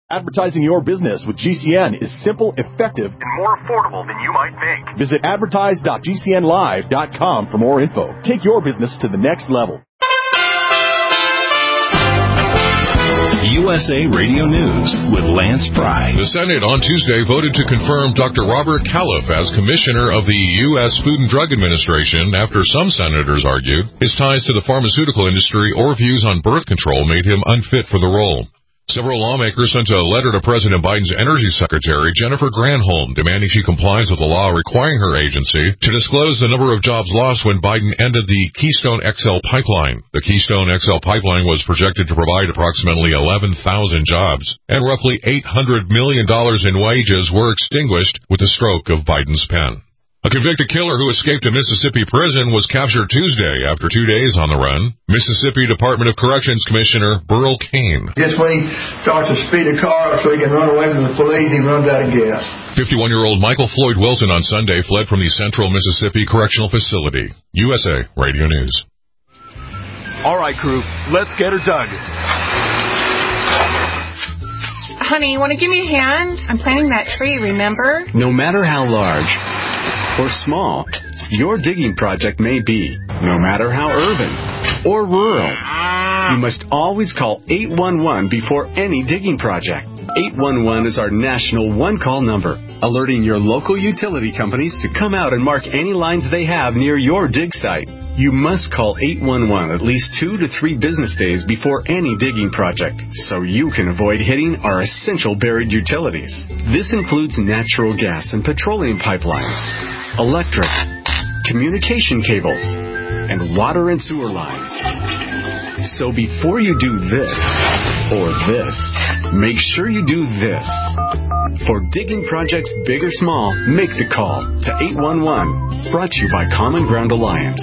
Advertising your business with GCN is simple, effective, and more affordable than you might think. Visit advertise.gcnlive.com for more info. Take your business to the next level. USA Radio News with Lance Pry. The Senate on Tuesday voted to confirm Dr. Robert Califf as Commissioner of the U.S. Food and Drug Administration after some senators argued his ties to the pharmaceutical industry or views on birth control made him unfit for the role. Several lawmakers sent a letter to President Biden's Energy Secretary, Jennifer Granholm, demanding she complies with the law requiring her agency to disclose the number of jobs lost when Biden ended the Keystone XL pipeline. The Keystone XL pipeline was projected to provide approximately 11,000 jobs, and roughly $800 million in wages were extinguished with the stroke of Biden's pen. A convicted killer who escaped a Mississippi prison was captured Tuesday after 2 days on the run. Mississippi Department of Corrections Commissioner Burl Cain. Just when he starts to speed a car so he can run away from the police, he runs out of gas. 51-year-old Michael Floyd Wilson on Sunday fled from the Central Mississippi Correctional Facility. USA Radio News. All right, crew, let's get her dug. Honey, you want to give me a hand? I'm planting that tree, remember? No matter how large or small your digging project may be, no matter how urban or rural, you must always call 811 before any digging project. 811 is our national one-call number, alerting your local utility companies to come out and mark any lines they have near your dig site. You must call 811 at least 2 to 3 business days before any digging project, so you can avoid hitting our essential buried utilities. This includes natural gas and petroleum pipelines, electric, communication cables, and water and sewer lines. So before you do this or this, make sure you do this. For digging projects big or small, make the call to 811. Brought to you by Common Ground Alliance.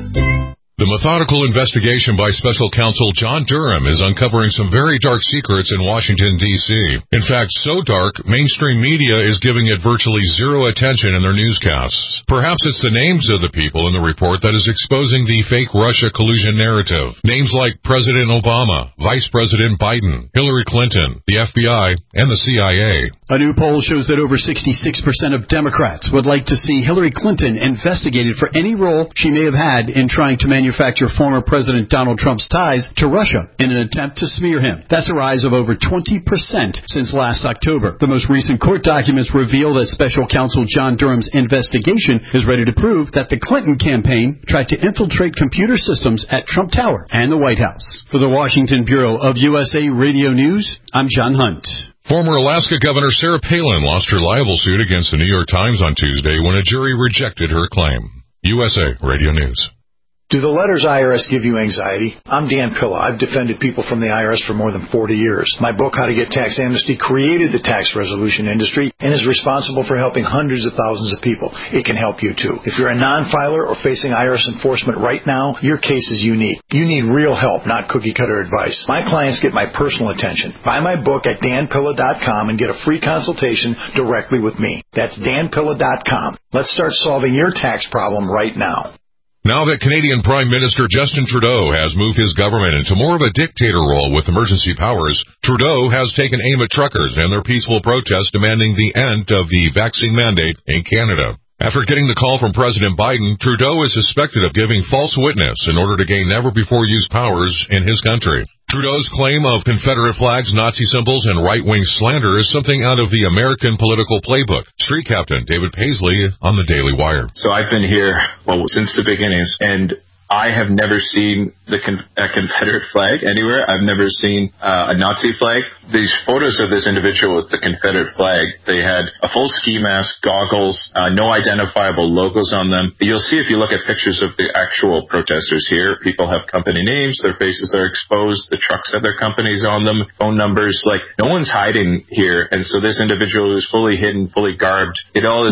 The methodical investigation by Special Counsel John Durham is uncovering some very dark secrets in Washington, D.C. In fact, so dark, mainstream media is giving it virtually zero attention in their newscasts. Perhaps it's the names of the people in the report that is exposing the fake Russia collusion narrative. Names like President Obama, Vice President Biden, Hillary Clinton, the FBI, and the CIA. A new poll shows that over 66% of Democrats would like to see Hillary Clinton investigated for any role she may have had in trying to manufacture former President Donald Trump's ties to Russia in an attempt to smear him. That's a rise of over 20% since last October. The most recent court documents reveal that Special Counsel John Durham's investigation is ready to prove that the Clinton campaign tried to infiltrate computer systems at Trump Tower and the White House. For the Washington Bureau of USA Radio News, I'm John Hunt. Former Alaska Governor Sarah Palin lost her libel suit against the New York Times on Tuesday when a jury rejected her claim. USA Radio News. Do the letters IRS give you anxiety? I'm Dan Pilla. I've defended people from the IRS for more than 40 years. My book, How to Get Tax Amnesty, created the tax resolution industry and is responsible for helping hundreds of thousands of people. It can help you, too. If you're a non-filer or facing IRS enforcement right now, your case is unique. You need real help, not cookie-cutter advice. My clients get my personal attention. Buy my book at danpilla.com and get a free consultation directly with me. That's danpilla.com. Let's start solving your tax problem right now. Now that Canadian Prime Minister Justin Trudeau has moved his government into more of a dictator role with emergency powers, Trudeau has taken aim at truckers and their peaceful protests demanding the end of the vaccine mandate in Canada. After getting the call from President Biden, Trudeau is suspected of giving false witness in order to gain never-before-used powers in his country. Trudeau's claim of Confederate flags, Nazi symbols, and right-wing slander is something out of the American political playbook. Street Captain David Paisley on the Daily Wire. So I've been here, since the beginnings, and I have never seen a Confederate flag anywhere. I've never seen a Nazi flag. These photos of this individual with the Confederate flag, they had a full ski mask, goggles, no identifiable logos on them. You'll see if you look at pictures of the actual protesters here, people have company names, their faces are exposed, the trucks have their companies on them, phone numbers, no one's hiding here. And so this individual is fully hidden, fully garbed. It is all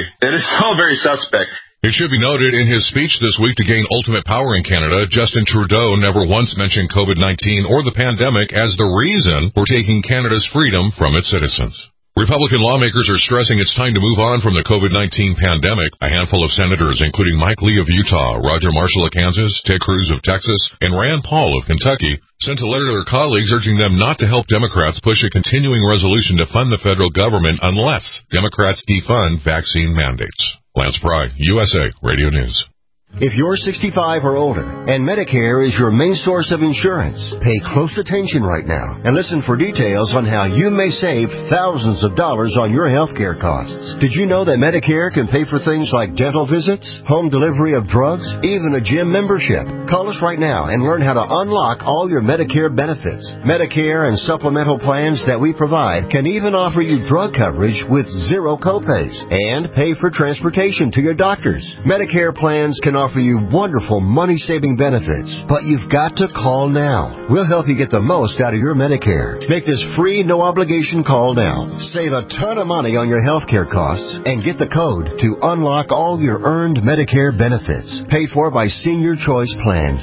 very suspect. It should be noted in his speech this week to gain ultimate power in Canada, Justin Trudeau never once mentioned COVID-19 or the pandemic as the reason for taking Canada's freedom from its citizens. Republican lawmakers are stressing it's time to move on from the COVID-19 pandemic. A handful of senators, including Mike Lee of Utah, Roger Marshall of Kansas, Ted Cruz of Texas, and Rand Paul of Kentucky, sent a letter to their colleagues urging them not to help Democrats push a continuing resolution to fund the federal government unless Democrats defund vaccine mandates. Lance Pry, USA Radio News. If you're 65 or older and Medicare is your main source of insurance, pay close attention right now and listen for details on how you may save thousands of dollars on your health care costs. Did you know that Medicare can pay for things like dental visits, home delivery of drugs, even a gym membership? Call us right now and learn how to unlock all your Medicare benefits. Medicare and supplemental plans that we provide can even offer you drug coverage with zero copays and pay for transportation to your doctors. Medicare plans can offer you wonderful money-saving benefits, but you've got to call now. We'll help you get the most out of your Medicare. Make this free, no-obligation call now. Save a ton of money on your health care costs and get the code to unlock all your earned Medicare benefits. Paid for by Senior Choice Plans.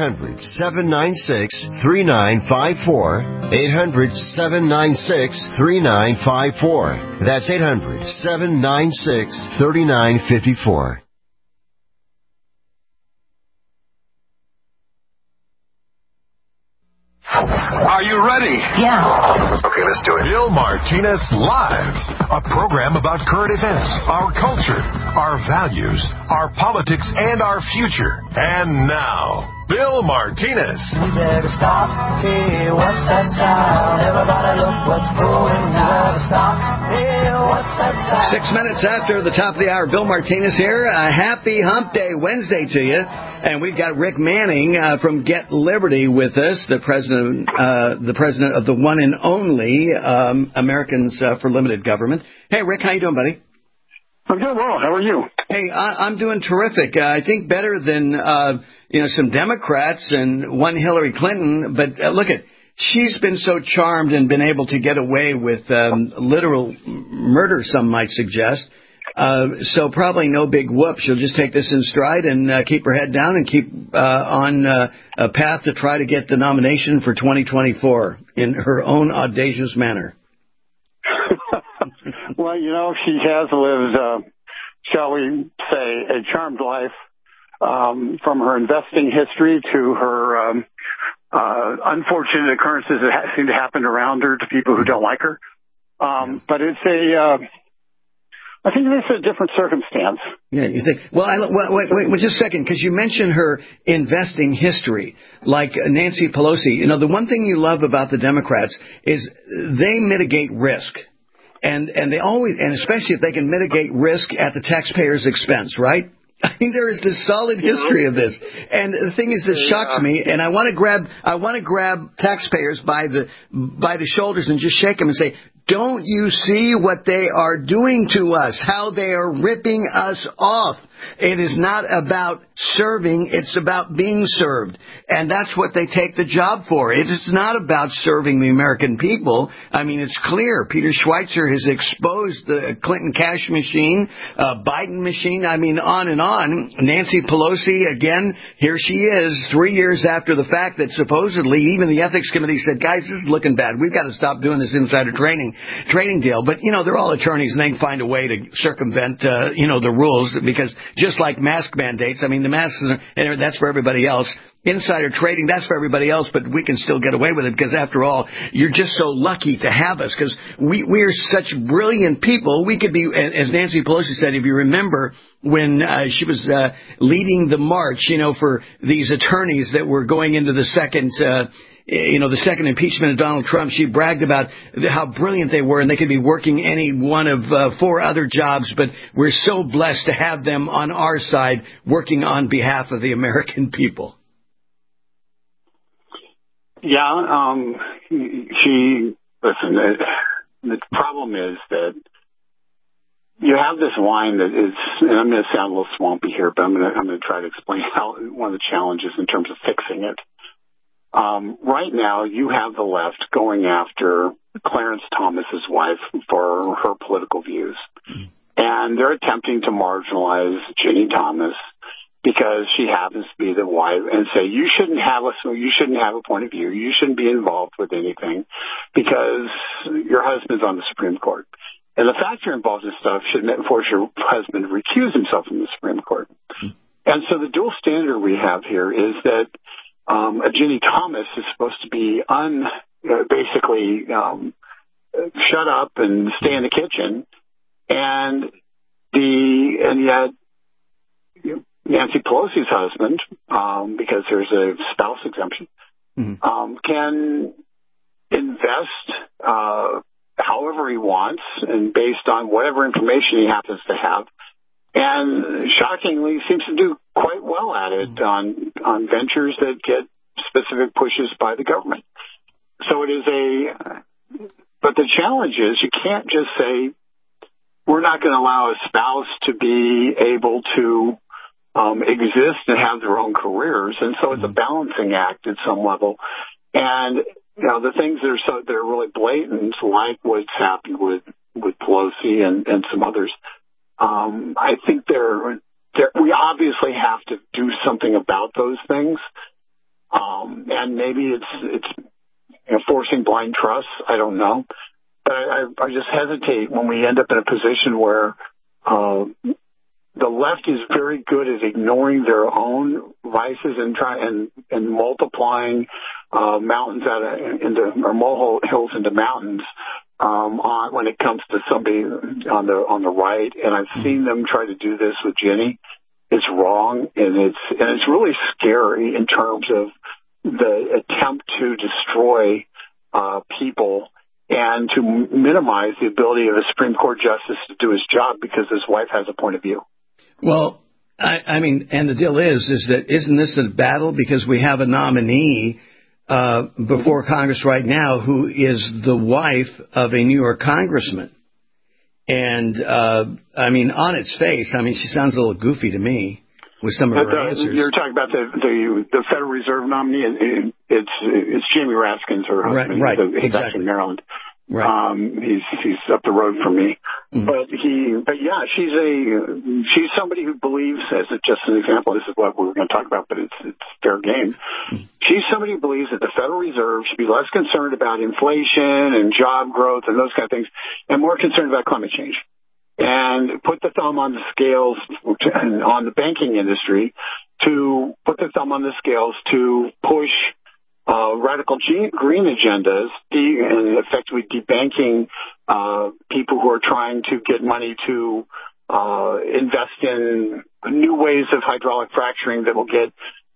800-796-3954. 800-796-3954. That's 800-796-3954. Are you ready? Yeah. Okay, let's do it. Bill Martinez Live, a program about current events, our culture, our values, our politics, and our future. And now, Bill Martinez. We better stop. Hey, what's that sound? Everybody look what's going on. Stop. Hey, what's that sound? 6 minutes after the top of the hour, Bill Martinez here. A happy Hump Day Wednesday to you. And we've got Rick Manning from Get Liberty with us, the president of the one and only Americans for Limited Government. Hey, Rick, how you doing, buddy? I'm doing well. How are you? Hey, I'm doing terrific. I think better than some Democrats and one Hillary Clinton. But look at. She's been so charmed and been able to get away with literal murder, some might suggest. So probably no big whoop. She'll just take this in stride and keep her head down and keep on a path to try to get the nomination for 2024 in her own audacious manner. Well, she has lived, shall we say, a charmed life from her investing history to her unfortunate occurrences that seem to happen around her to people who don't like her. But it's I think this is a different circumstance. Yeah, you think? Well, wait just a second, because you mentioned her investing history, like Nancy Pelosi. The one thing you love about the Democrats is they mitigate risk, and they always, and especially if they can mitigate risk at the taxpayer's expense, right? I mean, there is this solid history of this, and the thing is that shocks me, and I want to grab taxpayers by the shoulders and just shake them and say, don't you see what they are doing to us, how they are ripping us off? It is not about serving, it's about being served. And that's what they take the job for. It is not about serving the American people. I mean, it's clear. Peter Schweitzer has exposed the Clinton cash machine, Biden machine, I mean, on and on. Nancy Pelosi, again, here she is, 3 years after the fact that supposedly even the ethics committee said, guys, this is looking bad. We've got to stop doing this insider trading deal. But, they're all attorneys and they can find a way to circumvent, the rules, because just like mask mandates, I mean, the masks, that's for everybody else. Insider trading, that's for everybody else, but we can still get away with it because, after all, you're just so lucky to have us because we're such brilliant people. We could be, as Nancy Pelosi said, if you remember, when she was leading the march, for these attorneys that were going into the second the second impeachment of Donald Trump, she bragged about how brilliant they were and they could be working any one of 4 other jobs, but we're so blessed to have them on our side working on behalf of the American people. Yeah, listen, the problem is that you have this wine that is, and I'm going to sound a little swampy here, but I'm going to try to explain how one of the challenges in terms of fixing it. Right now, you have the left going after Clarence Thomas's wife for her political views. And they're attempting to marginalize Ginny Thomas because she happens to be the wife and say, you shouldn't have a point of view. You shouldn't be involved with anything because your husband's on the Supreme Court. And the factor involved in stuff should force your husband to recuse himself from the Supreme Court. And so the dual standard we have here is that Ginny Thomas is supposed to be basically shut up and stay in the kitchen, and yet Nancy Pelosi's husband, because there's a spouse exemption, can invest however he wants and based on whatever information he happens to have, and shockingly seems to do quite well at it on ventures that get specific pushes by the government. So it is but the challenge is you can't just say we're not going to allow a spouse to be able to exist and have their own careers, and so it's a balancing act at some level. And the things that are really blatant, like what's happened with Pelosi and some others, I think we obviously have to do something about those things, and maybe it's forcing blind trust. I don't know, but I just hesitate when we end up in a position where the left is very good at ignoring their own vices and multiplying mountains or molehills into mountains when it comes to somebody on the right. And I've seen them try to do this with Ginny. It's wrong, and it's really scary in terms of the attempt to destroy people and to minimize the ability of a Supreme Court justice to do his job because his wife has a point of view. Well, I mean, and the deal is that isn't this a battle because we have a nominee before Congress right now who is the wife of a New York congressman. And, I mean, on its face, I mean, she sounds a little goofy to me with some of her answers. You're talking about the Federal Reserve nominee. It's Jamie Raskins, her husband. Right, he's exactly. actually in Maryland. Right. He's up the road from me. But yeah, she's somebody who believes, as just an example, this is what we were going to talk about, but it's fair game. She's somebody who believes that the Federal Reserve should be less concerned about inflation and job growth and those kind of things, and more concerned about climate change. And put the thumb on the scales on the banking industry to put the thumb on the scales to push radical green agendas and effectively debanking people who are trying to get money to invest in new ways of hydraulic fracturing that will get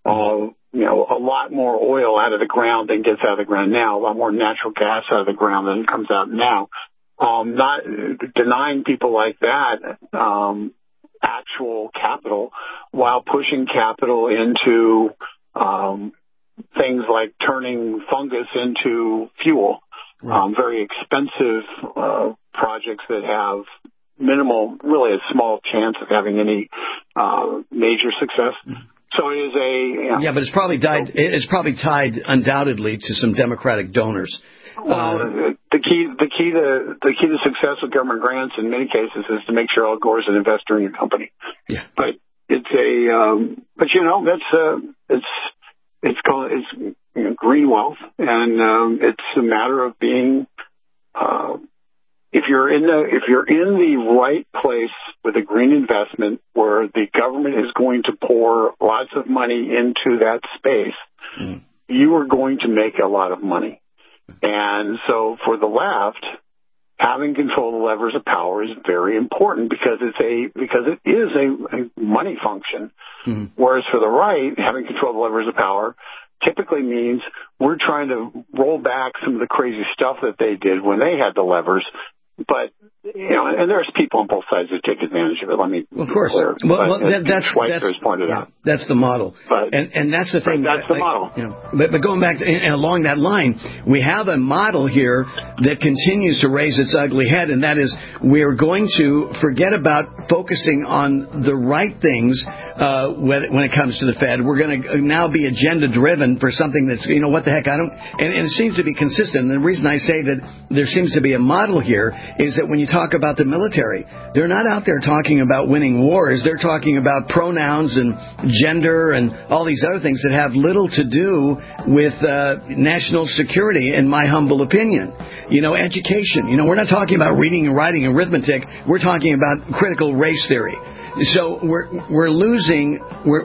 a lot more oil out of the ground than gets out of the ground now, a lot more natural gas out of the ground than comes out now. Not denying people like that actual capital while pushing capital into things like turning fungus into fuel, very expensive projects that have really a small chance of having any major success. So it is but it's probably tied undoubtedly to some Democratic donors. Well, the key to success with government grants in many cases is to make sure Al Gore's an investor in your company. Yeah, but it's it's called green wealth, and it's a matter of being if you're in the right place with a green investment where the government is going to pour lots of money into that space, you are going to make a lot of money. And so for the left, having control of the levers of power is very important because it is a money function. Whereas for the right, having control of the levers of power typically means we're trying to roll back some of the crazy stuff that they did when they had the levers. But, and there's people on both sides that take advantage of it. Let me of course. That's pointed out. That's the model. And that's the thing. That's the model. But going back and along that line, we have a model here that continues to raise its ugly head, and that is we're going to forget about focusing on the right things when it comes to the Fed. We're going to now be agenda-driven for something that's, what the heck, and it seems to be consistent. And the reason I say that there seems to be a model here is that when you talk talk about the military. They're not out there talking about winning wars. They're talking about pronouns and gender and all these other things that have little to do with national security, in my humble opinion. Education. We're not talking about reading and writing and arithmetic. We're talking about critical race theory. So we're losing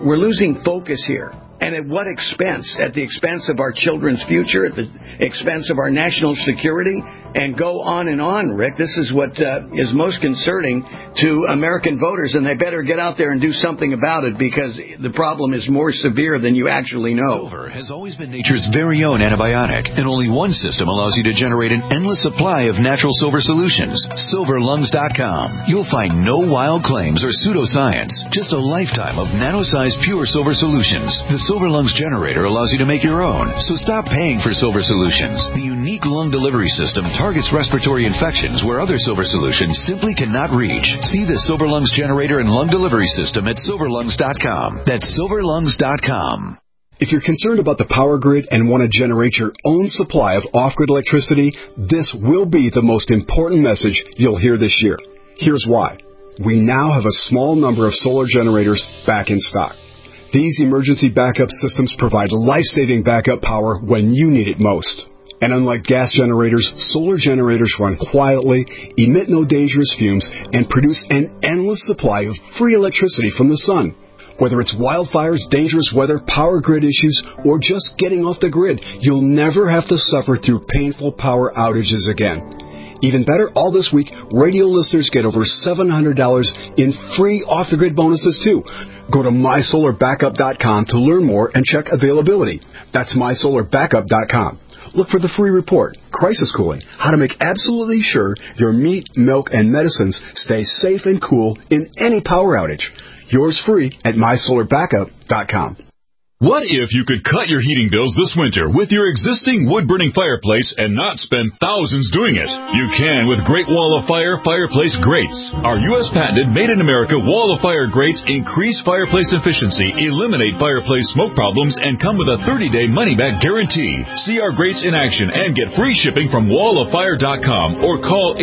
focus here. And at what expense? At the expense of our children's future, at the expense of our national security, and go on and on, Rick. This is what is most concerning to American voters, and they better get out there and do something about it, because the problem is more severe than you actually know. Silver has always been nature's very own antibiotic, and only one system allows you to generate an endless supply of natural silver solutions. SilverLungs.com. You'll find no wild claims or pseudoscience, just a lifetime of nano-sized pure silver solutions. The Silver Lungs generator allows you to make your own, so stop paying for silver solutions. The unique lung delivery system targets respiratory infections where other silver solutions simply cannot reach. See the Silver Lungs generator and lung delivery system at SilverLungs.com. That's SilverLungs.com. If you're concerned about the power grid and want to generate your own supply of off-grid electricity, this will be the most important message you'll hear this year. Here's why. We now have a small number of solar generators back in stock. These emergency backup systems provide life-saving backup power when you need it most. And unlike gas generators, solar generators run quietly, emit no dangerous fumes, and produce an endless supply of free electricity from the sun. Whether it's wildfires, dangerous weather, power grid issues, or just getting off the grid, you'll never have to suffer through painful power outages again. Even better, all this week, radio listeners get over $700 in free off-the-grid bonuses, too. Go to MySolarBackup.com to learn more and check availability. That's MySolarBackup.com. Look for the free report, Crisis Cooling, how to make absolutely sure your meat, milk, and medicines stay safe and cool in any power outage. Yours free at MySolarBackup.com. What if you could cut your heating bills this winter with your existing wood-burning fireplace and not spend thousands doing it? You can with Great Wall of Fire fireplace grates. Our U.S. patented made-in-America Wall of Fire grates increase fireplace efficiency, eliminate fireplace smoke problems, and come with a 30-day money-back guarantee. See our grates in action and get free shipping from walloffire.com or call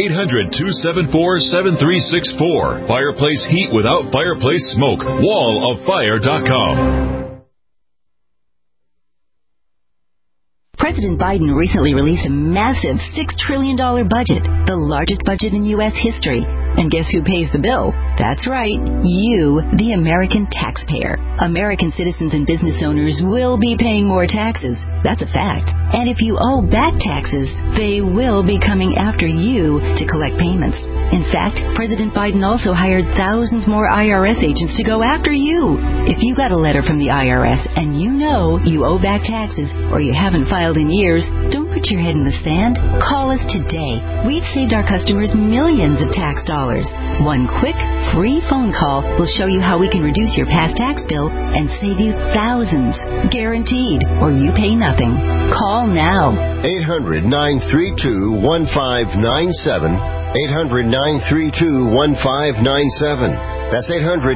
800-274-7364. Fireplace heat without fireplace smoke. walloffire.com. President Biden recently released a massive $6 trillion budget, the largest budget in U.S. history. And guess who pays the bill? That's right, you, the American taxpayer. American citizens and business owners will be paying more taxes. That's a fact. And if you owe back taxes, they will be coming after you to collect payments. In fact, President Biden also hired thousands more IRS agents to go after you. If you got a letter from the IRS and you know you owe back taxes or you haven't filed in years, don't put your head in the sand. Call us today. We've saved our customers millions of tax dollars. One quick, free phone call will show you how we can reduce your past tax bill and save you thousands. Guaranteed, or you pay nothing. Call now. 800-932-1597. 800-932-1597. That's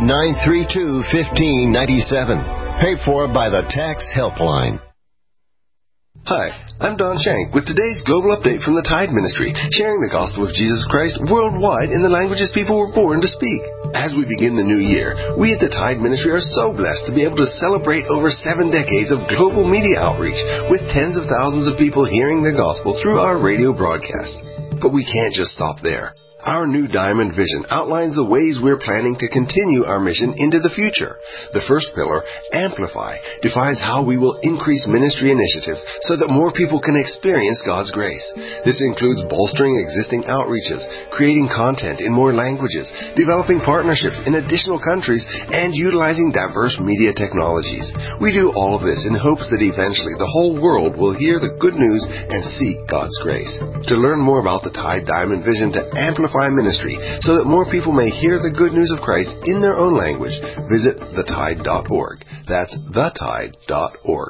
800-932-1597. Paid for by the Tax Helpline. Hi, I'm Don Shank with today's Global Update from the Tide Ministry, sharing the gospel of Jesus Christ worldwide in the languages people were born to speak. As we begin the new year, we at the Tide Ministry are so blessed to be able to celebrate over 7 decades of global media outreach with tens of thousands of people hearing the gospel through our radio broadcasts. But we can't just stop there. Our new Diamond Vision outlines the ways we're planning to continue our mission into the future. The first pillar, Amplify, defines how we will increase ministry initiatives so that more people can experience God's grace. This includes bolstering existing outreaches, creating content in more languages, developing partnerships in additional countries, and utilizing diverse media technologies. We do all of this in hopes that eventually the whole world will hear the good news and seek God's grace. To learn more about the Tide Diamond Vision to amplify ministry so that more people may hear the good news of Christ in their own language, visit thetide.org. That's thetide.org.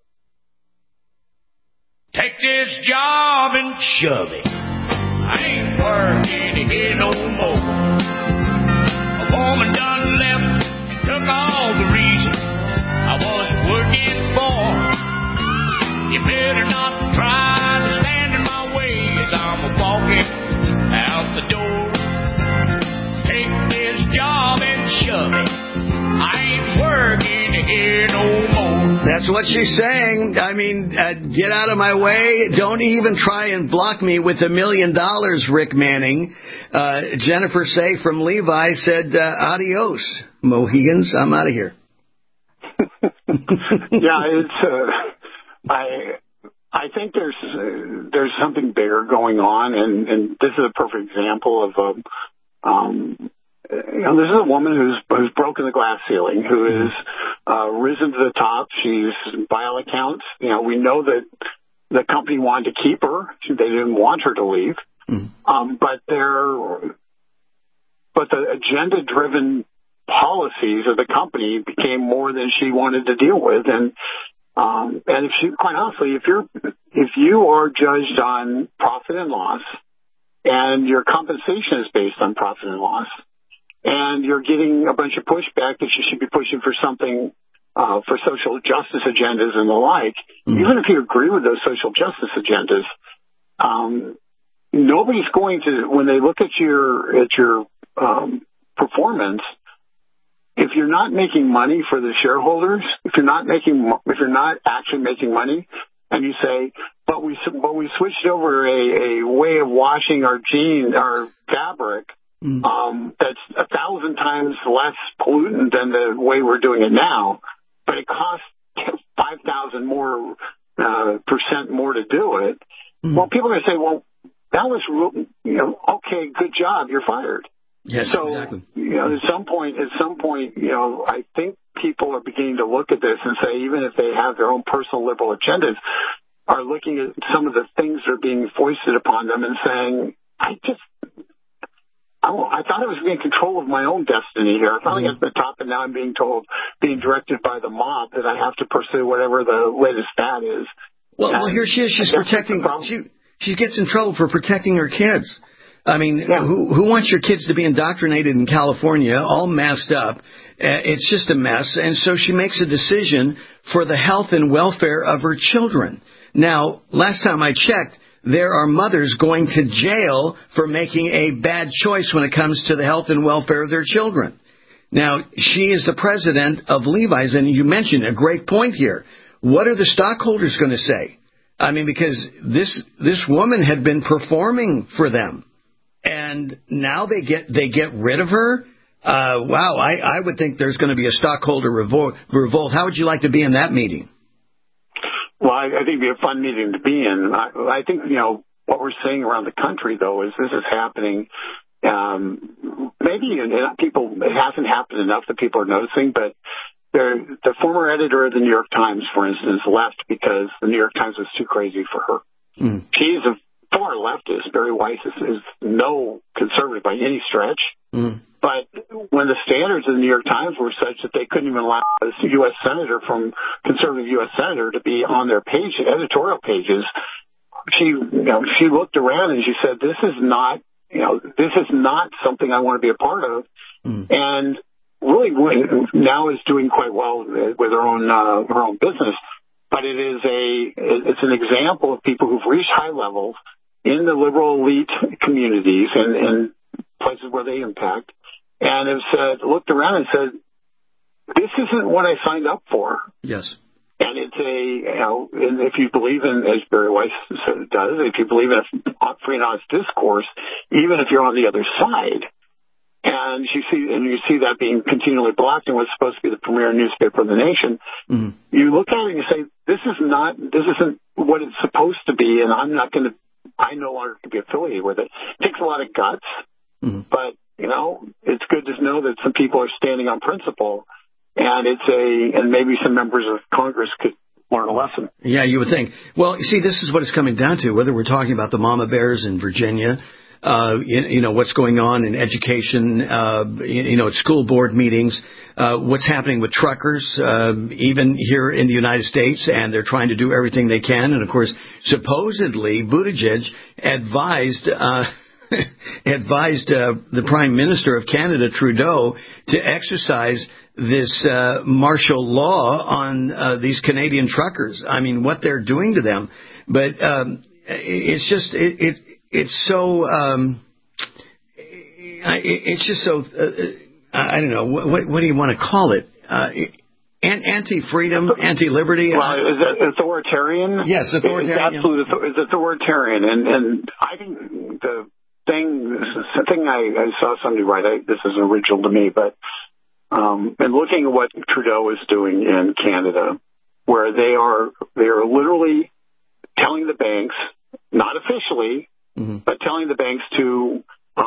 Take this job and shove it. I ain't working here no more. A woman done left, took all the reason I was working for. You better not try to stand in my way as I'm walking out the door. That's what she's saying. I mean, get out of my way. Don't even try and block me with $1 million, Rick Manning. Jennifer Say from Levi said, adios, Mohegans. I'm out of here. Yeah, I think there's something bigger going on, and this is a perfect example of this is a woman who's broken the glass ceiling, who has risen to the top. She's, by all accounts, we know that the company wanted to keep her. They didn't want her to leave. But the agenda-driven policies of the company became more than she wanted to deal with, and if she, quite honestly, if you are judged on profit and loss, and your compensation is based on profit and loss, and you're getting a bunch of pushback that you should be pushing for something for social justice agendas and the like, even if you agree with those social justice agendas, nobody's going to, when they look at your performance, if you're not making money for the shareholders, if you're not actually making money, and you say, but we switched over a way of washing our fabric that's 1,000 times less pollutant than the way we're doing it now, but it costs 5,000% more to do it. Well, people are going to say, well, that was okay, good job, you're fired. Yes, so, exactly. At some point, I think people are beginning to look at this and say, even if they have their own personal liberal agendas, are looking at some of the things that are being foisted upon them and saying, I thought I was in control of my own destiny here. I finally got to the top, and now I'm being directed by the mob that I have to pursue whatever the latest fad is. Well, here she is. She's protecting. She gets in trouble for protecting her kids. I mean, who wants your kids to be indoctrinated in California, all masked up? It's just a mess. And so she makes a decision for the health and welfare of her children. Now, last time I checked, there are mothers going to jail for making a bad choice when it comes to the health and welfare of their children. Now, she is the president of Levi's, and you mentioned a great point here. What are the stockholders going to say? I mean, because this woman had been performing for them, and now they get rid of her? Wow, I would think there's going to be a stockholder revolt. How would you like to be in that meeting? Well, I think it'd be a fun meeting to be in. I think, what we're seeing around the country, though, is this is happening. Maybe it hasn't happened enough that people are noticing, but the former editor of the New York Times, for instance, left because the New York Times was too crazy for her. She's a far leftist. Barry Weiss is no conservative by any stretch. But when the standards of the New York Times were such that they couldn't even allow a conservative U.S. senator to be on their editorial pages, she looked around and she said, "This is not something I want to be a part of." And really, now is doing quite well with her own business. But it's an example of people who've reached high levels in the liberal elite communities and places where they impact, and have looked around and said, "This isn't what I signed up for." Yes. And it's and if you believe in, as Barry Weiss does, if you believe in a free and honest discourse, even if you're on the other side, and you see that being continually blocked in what's supposed to be the premier newspaper of the nation, you look at it and you say, this isn't what it's supposed to be, and I no longer can be affiliated with it. It takes a lot of guts, but it's good to know that some people are standing on principle, and and maybe some members of Congress could learn a lesson. Yeah, you would think. Well, you see, this is what it's coming down to. Whether we're talking about the mama bears in Virginia, what's going on in education, at school board meetings, what's happening with truckers, even here in the United States, and they're trying to do everything they can. And of course, supposedly Buttigieg advised the Prime Minister of Canada, Trudeau, to exercise this martial law on these Canadian truckers. I mean, what they're doing to them. But it's just it's so I don't know, what do you want to call it? Anti-freedom, anti-liberty. Well, is that authoritarian? Yes, authoritarian. It's absolute. It's authoritarian, and I think the thing I saw somebody write. This is original to me, but and looking at what Trudeau is doing in Canada, where they are literally telling the banks, not officially, but telling the banks to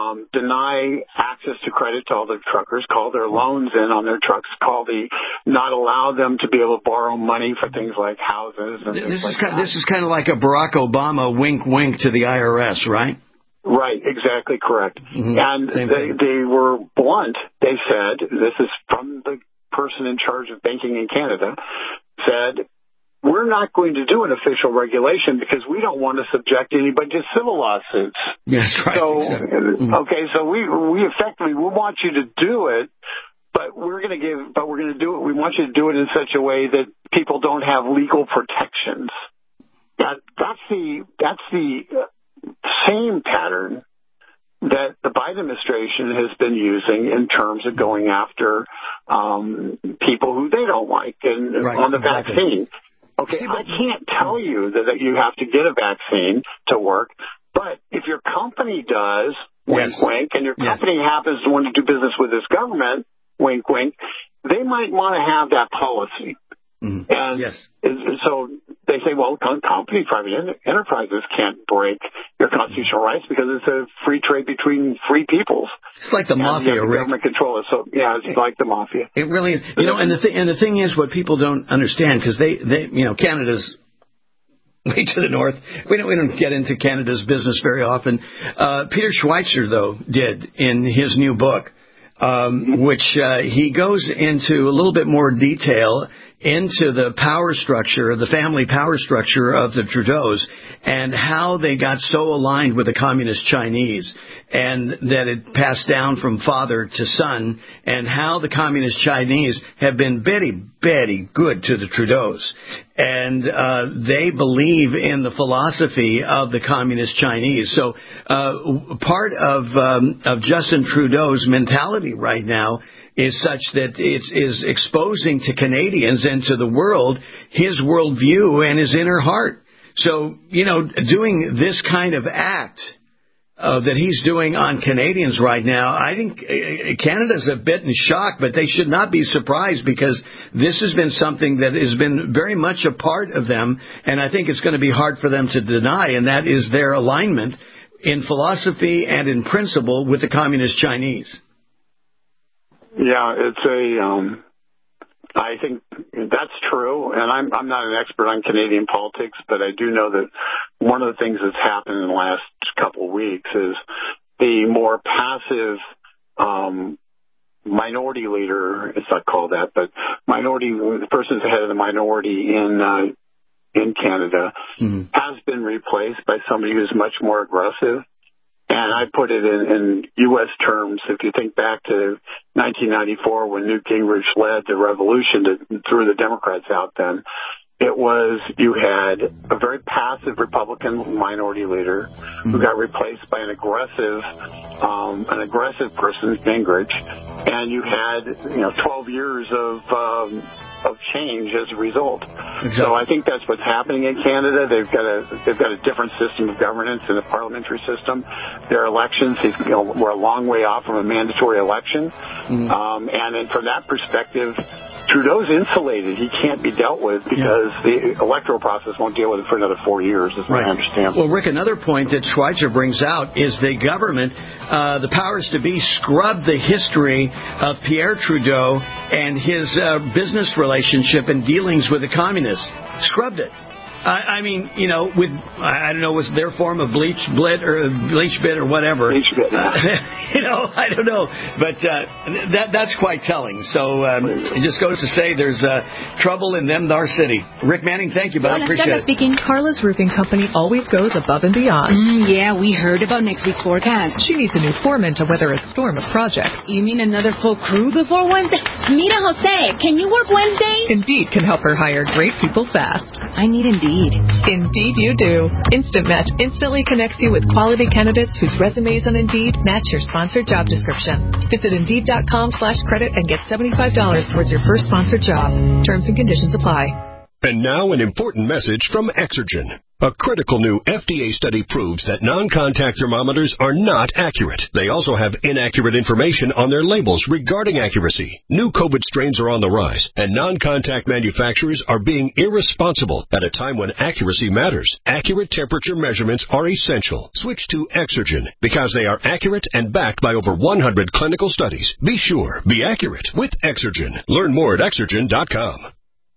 deny access to credit to all the truckers, call their loans in on their trucks, not allow them to be able to borrow money for things like houses. And this is kind of like a Barack Obama wink to the IRS, right? Right, exactly correct. And they were blunt. They said, this is from the person in charge of banking in Canada, said, we're not going to do an official regulation because we don't want to subject anybody to civil lawsuits. Yes, right. So, exactly. Okay, so we effectively, we want you to do it, but we're going to do it. We want you to do it in such a way that people don't have legal protections. That's the same pattern that the Biden administration has been using in terms of going after people who they don't like on the vaccine. Okay, I can't tell you that you have to get a vaccine to work, but if your company does, wink, wink, and your company happens to want to do business with this government, wink, wink, they might want to have that policy. And so they say, well, private enterprises can't break your constitutional rights because it's a free trade between free peoples. It's like the mafia, Rick. Government control it. So yeah, it's like the mafia. It really is. And the thing is, what people don't understand, because they Canada's way to the north. We don't get into Canada's business very often. Peter Schweitzer, though, did in his new book, which he goes into a little bit more detail into the power structure, the family power structure of the Trudeaus, and how they got so aligned with the communist Chinese, and that it passed down from father to son, and how the communist Chinese have been very, very good to the Trudeaus. And they believe in the philosophy of the communist Chinese. So part of Justin Trudeau's mentality right now is such that it is exposing to Canadians and to the world his worldview and his inner heart. So, doing this kind of act that he's doing on Canadians right now, I think Canada's a bit in shock, but they should not be surprised, because this has been something that has been very much a part of them, and I think it's going to be hard for them to deny, and that is their alignment in philosophy and in principle with the communist Chinese. Yeah, I think that's true, and I'm not an expert on Canadian politics, but I do know that one of the things that's happened in the last couple of weeks is the more passive minority leader, it's not called that, but the person's the head of the minority in Canada has been replaced by somebody who's much more aggressive. And I put it in U.S. terms. If you think back to 1994 when Newt Gingrich led the revolution that threw the Democrats out then, you had a very passive Republican minority leader who got replaced by an aggressive person, Gingrich, and you had 12 years of change as a result. Exactly. So I think that's what's happening in Canada. They've got a different system of governance in a parliamentary system. Their elections, we're a long way off from a mandatory election, and then from that perspective, Trudeau's insulated. He can't be dealt with because the electoral process won't deal with it for another 4 years, as I understand. Well, Rick, another point that Schweitzer brings out is the government, the powers to be, scrubbed the history of Pierre Trudeau and his business relationship and dealings with the communists. Scrubbed it. I mean, I don't know, was their form of bleach bit or whatever. Bleach bit. I don't know, but that's quite telling. So it just goes to say there's trouble in them, our city. Rick Manning, thank you, but I appreciate it. Speaking, Carla's Roofing Company always goes above and beyond. Yeah, we heard about next week's forecast. She needs a new foreman to weather a storm of projects. You mean another full crew before Wednesday? Mira, Jose, can you work Wednesday? Indeed can help her hire great people fast. I need Indeed. Indeed. Indeed you do. Instant Match instantly connects you with quality candidates whose resumes on Indeed match your sponsored job description. Visit Indeed.com/credit and get $75 towards your first sponsored job. Terms and conditions apply. And now an important message from Exergen. A critical new FDA study proves that non-contact thermometers are not accurate. They also have inaccurate information on their labels regarding accuracy. New COVID strains are on the rise, and non-contact manufacturers are being irresponsible at a time when accuracy matters. Accurate temperature measurements are essential. Switch to Exergen because they are accurate and backed by over 100 clinical studies. Be sure, be accurate with Exergen. Learn more at Exergen.com.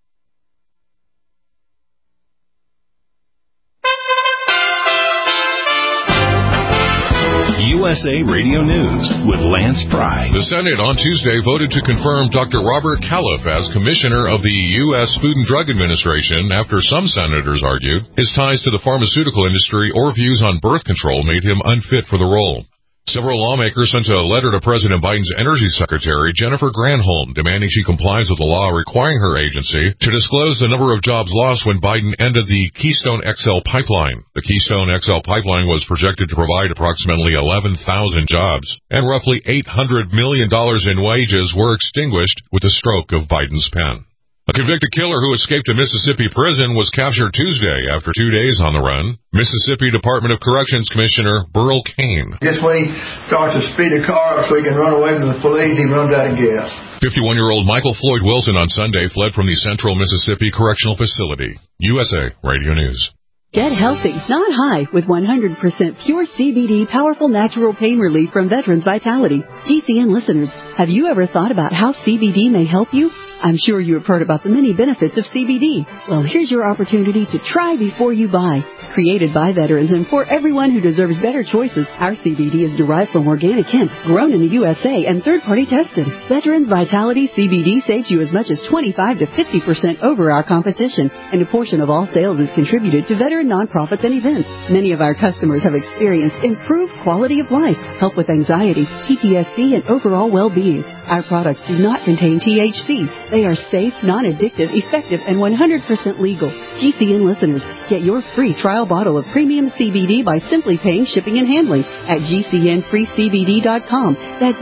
USA Radio News with Lance Pry. The Senate on Tuesday voted to confirm Dr. Robert Califf as Commissioner of the U.S. Food and Drug Administration after some senators argued his ties to the pharmaceutical industry or views on birth control made him unfit for the role. Several lawmakers sent a letter to President Biden's Energy Secretary, Jennifer Granholm, demanding she complies with the law requiring her agency to disclose the number of jobs lost when Biden ended the Keystone XL pipeline. The Keystone XL pipeline was projected to provide approximately 11,000 jobs, and roughly $800 million in wages were extinguished with the stroke of Biden's pen. A convicted killer who escaped a Mississippi prison was captured Tuesday after 2 days on the run. Mississippi Department of Corrections Commissioner Burl Cain. Just when he starts to speed a car up so he can run away from the police, he runs out of gas. 51-year-old Michael Floyd Wilson on Sunday fled from the Central Mississippi Correctional Facility. USA Radio News. Get healthy, not high, with 100% pure CBD powerful natural pain relief from Veterans Vitality. GCN listeners, have you ever thought about how CBD may help you? I'm sure you have heard about the many benefits of CBD. Well, here's your opportunity to try before you buy. Created by veterans and for everyone who deserves better choices, our CBD is derived from organic hemp, grown in the USA, and third-party tested. Veterans Vitality CBD saves you as much as 25 to 50% over our competition, and a portion of all sales is contributed to veteran nonprofits and events. Many of our customers have experienced improved quality of life, help with anxiety, PTSD, and overall well-being. Our products do not contain THC. They are safe, non-addictive, effective, and 100% legal. GCN listeners, get your free trial bottle of premium CBD by simply paying shipping and handling at GCNFreeCBD.com. That's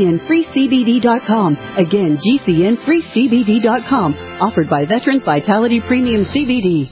GCNFreeCBD.com. Again, GCNFreeCBD.com. Offered by Veterans Vitality Premium CBD.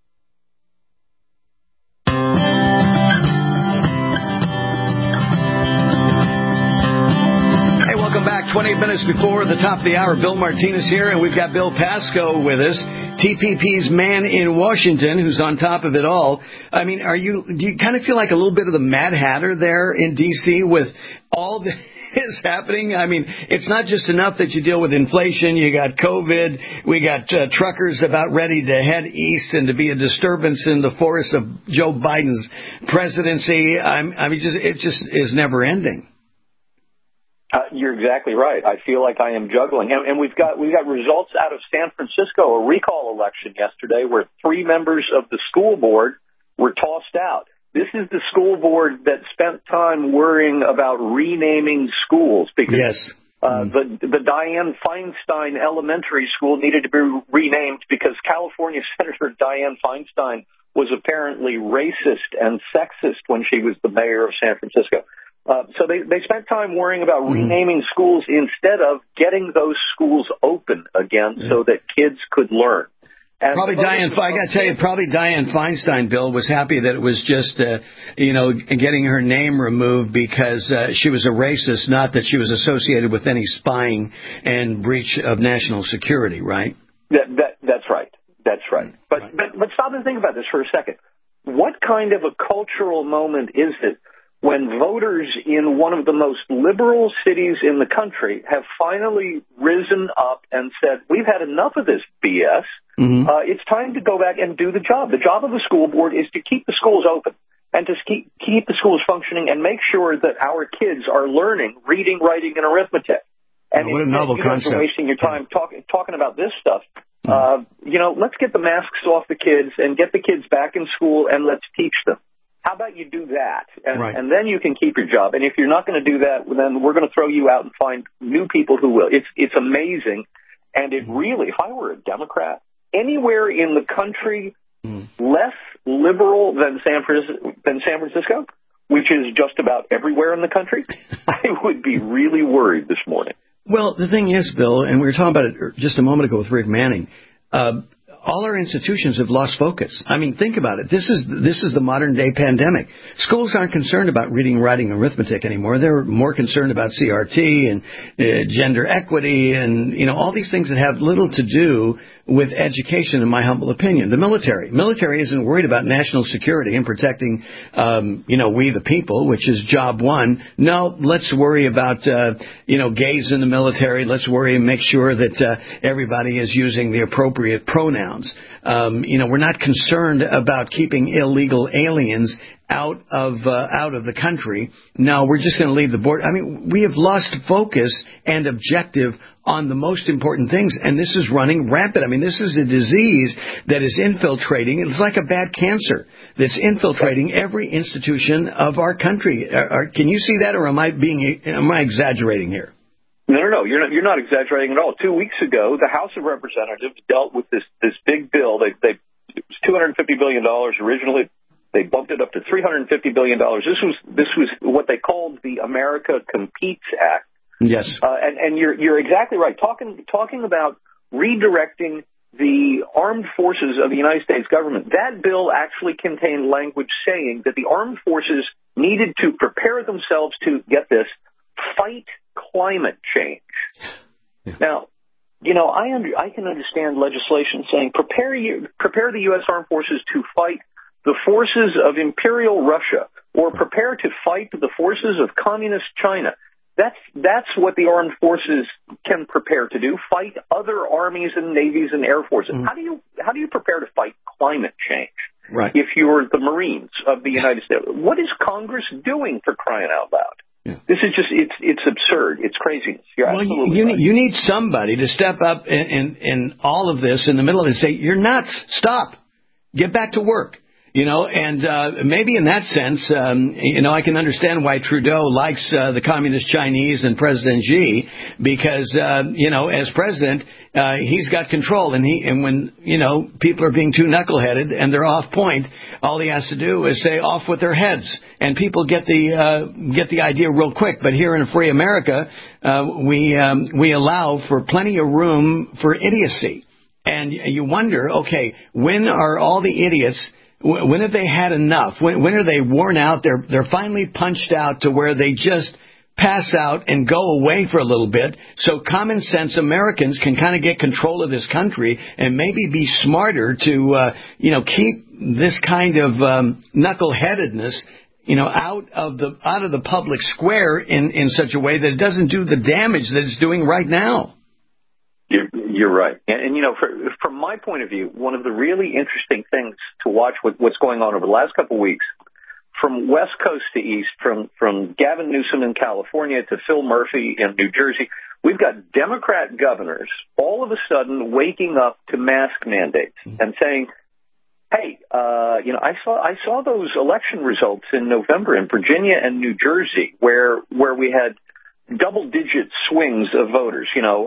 Welcome back. 28 minutes before the top of the hour. Bill Martinez here, and we've got Bill Pasco with us, TPP's man in Washington, who's on top of it all. I mean, do you kind of feel like a little bit of the Mad Hatter there in D.C. with all this happening? I mean, it's not just enough that you deal with inflation. You got COVID. We got truckers about ready to head east and to be a disturbance in the forest of Joe Biden's presidency. It just is never ending. You're exactly right. I feel like I am juggling, and we've got results out of San Francisco, a recall election yesterday, where 3 members of the school board were tossed out. This is the school board that spent time worrying about renaming schools because the Dianne Feinstein Elementary School needed to be renamed because California Senator Dianne Feinstein was apparently racist and sexist when she was the mayor of San Francisco. So they spent time worrying about renaming schools instead of getting those schools open again so that kids could learn. And I got to tell you, probably Dianne Feinstein, Bill, was happy that it was just, getting her name removed because she was a racist, not that she was associated with any spying and breach of national security, right? That's right. That's right. But stop and think about this for a second. What kind of a cultural moment is it when voters in one of the most liberal cities in the country have finally risen up and said, we've had enough of this BS. It's time to go back and do the job. The job of the school board is to keep the schools open and to keep the schools functioning and make sure that our kids are learning reading, writing, and arithmetic. And what a novel concept. Wasting your time talking about this stuff. Let's get the masks off the kids and get the kids back in school and let's teach them. How about you do that, and then you can keep your job. And if you're not going to do that, then we're going to throw you out and find new people who will. It's amazing, and it really, if I were a Democrat, anywhere in the country less liberal than San Francisco, which is just about everywhere in the country, I would be really worried this morning. Well, the thing is, Bill, and we were talking about it just a moment ago with Rick Manning, all our institutions have lost focus. I mean, think about it. This is the modern day pandemic. Schools aren't concerned about reading, writing, and arithmetic anymore. They're more concerned about CRT and gender equity and, all these things that have little to do with education, in my humble opinion. The military isn't worried about national security and protecting, we the people, which is job one. No, let's worry about, gays in the military. Let's worry and make sure that everybody is using the appropriate pronouns. We're not concerned about keeping illegal aliens out of the country. No, we're just going to leave the border. I mean, we have lost focus and objective on the most important things, and this is running rampant. I mean, this is a disease that is infiltrating. It's like a bad cancer that's infiltrating every institution of our country. Can you see that, or am I exaggerating here? No, you're not exaggerating at all. 2 weeks ago, the House of Representatives dealt with this big bill. It was $250 billion originally. They bumped it up to $350 billion. This was what they called the America Competes Act. Yes. And you're exactly right. Talking about redirecting the armed forces of the United States government, that bill actually contained language saying that the armed forces needed to prepare themselves to, get this, fight climate change. Yeah. Now, I can understand legislation saying prepare the U.S. Armed Forces to fight the forces of Imperial Russia, or prepare to fight the forces of Communist China. That's what the armed forces can prepare to do: fight other armies and navies and air forces. How do you prepare to fight climate change? Right. If you're the Marines of the United States, what is Congress doing, for crying out loud? Yeah. This is just, it's absurd. It's craziness. You're absolutely right. You need somebody to step up in all of this in the middle and say, you're nuts. Stop. Get back to work. And maybe in that sense, I can understand why Trudeau likes the Communist Chinese and President Xi, because, as president, he's got control, and when, people are being too knuckleheaded and they're off point, all he has to do is say off with their heads, and people get the idea real quick. But here in a free America, we allow for plenty of room for idiocy. And you wonder, okay, when are all the idiots, when have they had enough? When are they worn out? They're finally punched out to where they just pass out and go away for a little bit, so common sense Americans can kind of get control of this country and maybe be smarter to keep this kind of knuckleheadedness out of the public square in such a way that it doesn't do the damage that it's doing right now. You're right. And from my point of view, one of the really interesting things to watch with what's going on over the last couple of weeks, from West Coast to East, from Gavin Newsom in California to Phil Murphy in New Jersey, we've got Democrat governors all of a sudden waking up to mask mandates and saying, hey, I saw those election results in November in Virginia and New Jersey where we had double-digit swings of voters.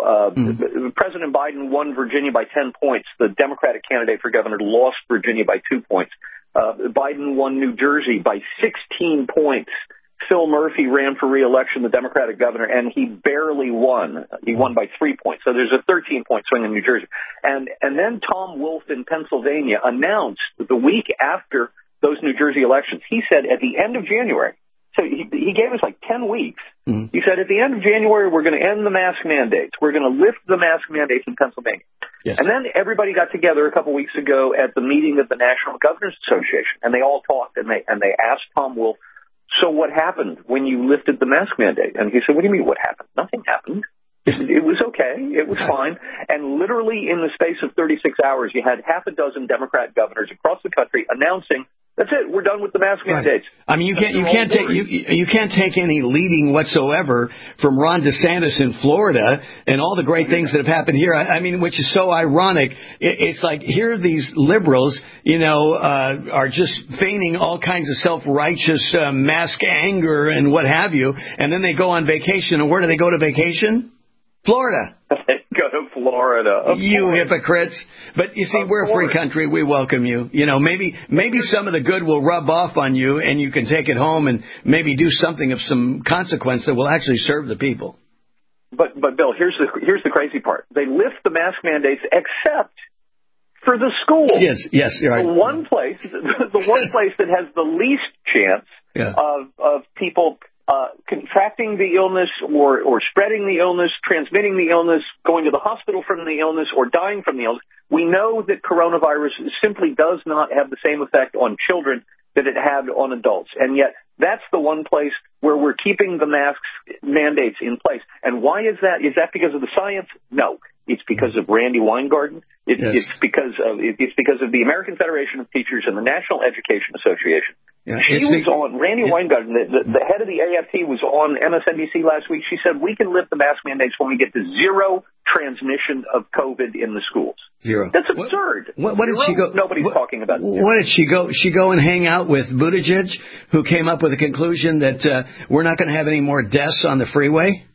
President Biden won Virginia by 10 points. The Democratic candidate for governor lost Virginia by 2 points. Biden won New Jersey by 16 points. Phil Murphy ran for re-election, the Democratic governor, and he barely won. He won by 3 points. So there's a 13-point swing in New Jersey. And then Tom Wolf in Pennsylvania announced the week after those New Jersey elections, he said at the end of January, so he gave us like 10 weeks. Mm-hmm. He said, at the end of January, we're going to end the mask mandates. We're going to lift the mask mandates in Pennsylvania. Yes. And then everybody got together a couple weeks ago at the meeting of the National Governors Association, and they all talked, and they asked Tom Wolf, so what happened when you lifted the mask mandate? And he said, what do you mean what happened? Nothing happened. It was okay. It was fine. And literally in the space of 36 hours, you had half a dozen Democrat governors across the country announcing, that's it. We're done with the mask mandates. I mean, you can't take any leading whatsoever from Ron DeSantis in Florida and all the great things that have happened here. I mean, which is so ironic. It's like here these liberals, are just feigning all kinds of self-righteous mask anger and what have you, and then they go on vacation. And where do they go to vacation? Florida. They go Florida. You hypocrites. But you see, we're a free country. We welcome you. You know, maybe some of the good will rub off on you and you can take it home and maybe do something of some consequence that will actually serve the people. But Bill, here's the crazy part. They lift the mask mandates except for the schools. Yes, you're right. The one place that has the least chance of people contracting the illness or spreading the illness, transmitting the illness, going to the hospital from the illness, or dying from the illness. We know that coronavirus simply does not have the same effect on children that it had on adults. And yet that's the one place where we're keeping the masks mandates in place. And why is that? Is that because of the science? No. It's because of Randy Weingarten. It's because of the American Federation of Teachers and the National Education Association. Yeah, Randy Weingarten, the head of the AFT, was on MSNBC last week. She said we can lift the mask mandates when we get to zero transmission of COVID in the schools. Zero. That's absurd. What did she go? Nobody's talking about it. What did she go? She go and hang out with Buttigieg, who came up with a conclusion that we're not going to have any more deaths on the freeway?